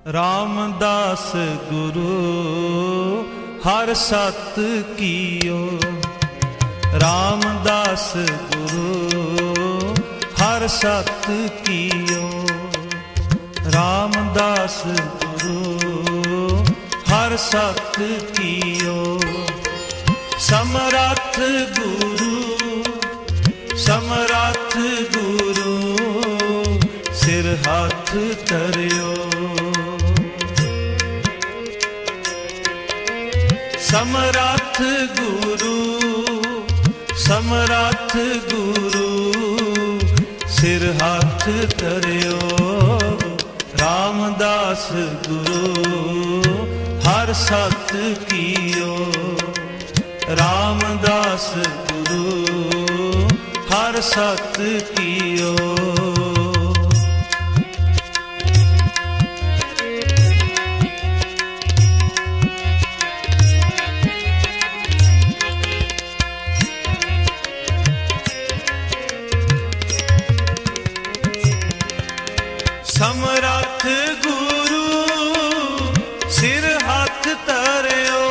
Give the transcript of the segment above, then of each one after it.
रामदास गुरु हर सत कियो। रामदास गुरु हर सत कियो। रामदास गुरु हर सत कियो। समरथ गुरु समरथ गुरु सिर हाथ धरियो। समरथ गुरु समरथ गुरु सिर हाथ धरियो। रामदास गुरु हर सत कियो। रामदास गुरु हर सत कियो। समरथ गुरु सिर हाथ धरियो।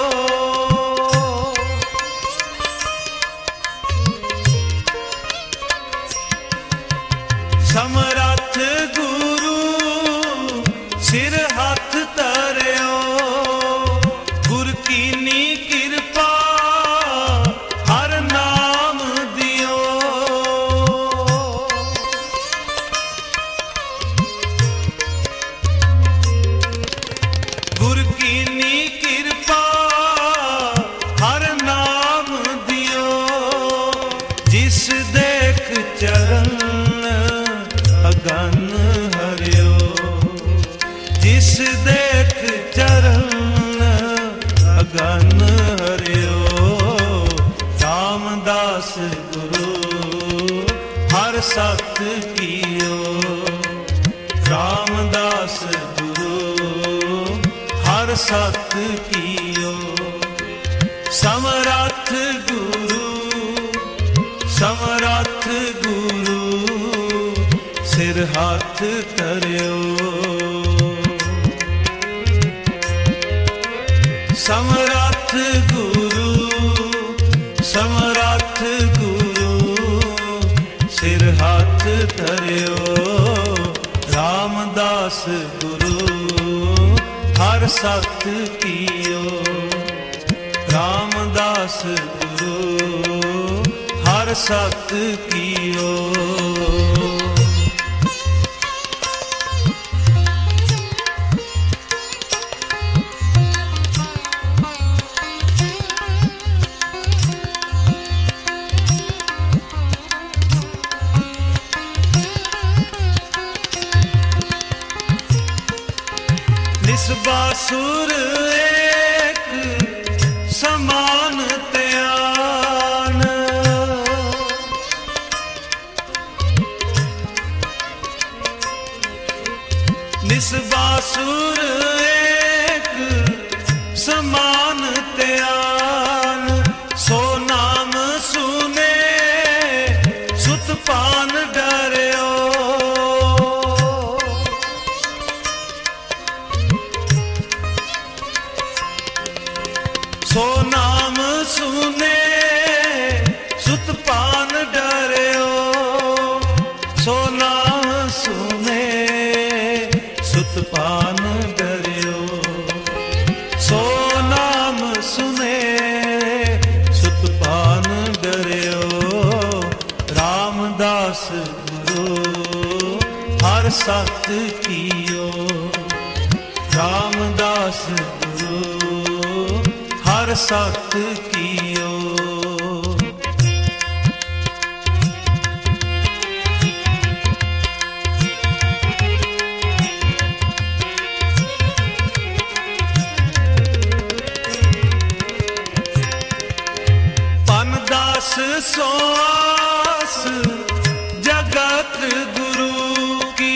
समरथ गुरु सिर हाथ धरियो। गुर कीनी कृपा हर नाम दियो। गुर कीनी कृपा हर नाम दियो। जिस देख चरण अगन हरियो। जिस देख चरण अगन हरियो। रामदास गुरु हर सत कियो। रामदास गुरु हर सत कियो। समरथ गुरु समरथ गुरु सिर हाथ धरियो। समरथ गुरु समरथ गुरु सिर हाथ धरियो। रामदास गुरु हर सत कियो। रामदास गुरु हर सत कियो। निस्बासुर एक समान त्यान। निस्बासुर एक समान त्यान। सो नाम सुने सुतपान डरियो। सो नाम सुने सुतपान डरियो। सो नाम सुने सुतपान डरियो। सो नाम सुने सुतपान डरियो। रामदास गुरु हर सत कियो। रामदास गुरु हर सत कियो। पनदास सोआस जगत गुरु की।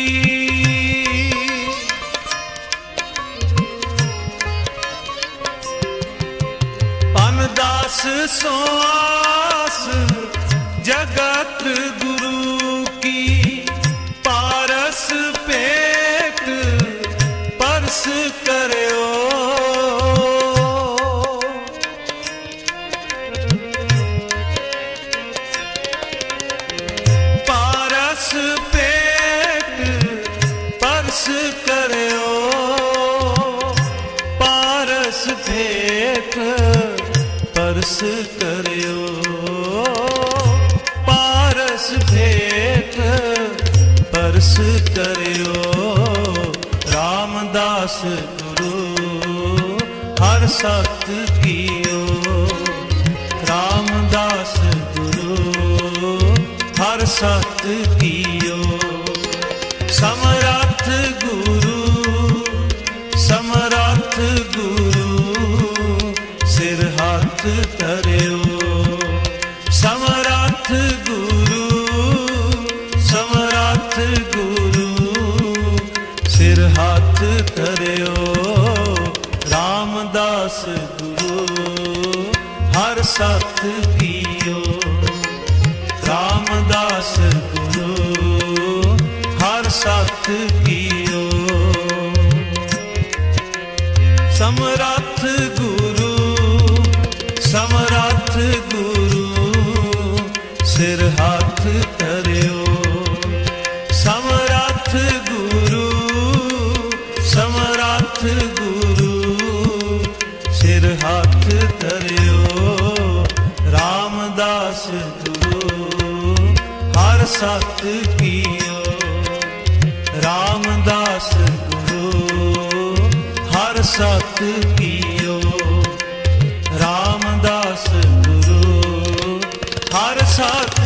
पनदास सोआस जगत गुरु की। पारस पेट पर ਪਰਸ ਕਰਿਓ, ਪਾਰਸ ਭੇਟ ਪਰਸ ਕਰਿਓ। ਰਾਮਦਾਸ ਗੁਰੂ ਹਰ ਸਤ ਕੀਓ, ਰਾਮਦਾਸ ਗੁਰੂ ਹਰ ਸਤ ਕੀਓ। ਸਮਰੱਥ ਗੁਰੂ, ਸਮਰੱਥ ਗੁਰੂ ਸਿਰ ਹੱਥ ਧਰਿਓ, ਸਮਰੱਥ ਗੁਰੂ, ਸਮਰੱਥ ਗੁਰੂ ਸਿਰ ਹੱਥ ਧਰਿਓ। ਰਾਮਦਾਸ ਗੁਰੂ ਹਰ ਸਤ ਕੀਓ, ਰਾਮਦਾਸ ਗੁਰੂ ਹਰ ਸਤ ਕੀਓ। ਸਮਰੱਥ ਗੁਰੂ, ਸਮਰੱਥ ਗੁਰੂ ਸਿਰ ਹੱਥ ਧਰਿਓ, ਸਮਰੱਥ ਗੁਰੂ, ਸਮਰੱਥ ਗੁਰੂ ਸਿਰ ਹੱਥ ਧਰਿਓ। ਰਾਮਦਾਸ ਗੁਰੂ ਹਰ ਸਤ ਕੀਓ, ਰਾਮਦਾਸ ਗੁਰੂ ਹਰ ਸਤ ਕੀਓ। ਰਾਮਦਾਸ ਗੁਰੂ ਹਰ ਸਤ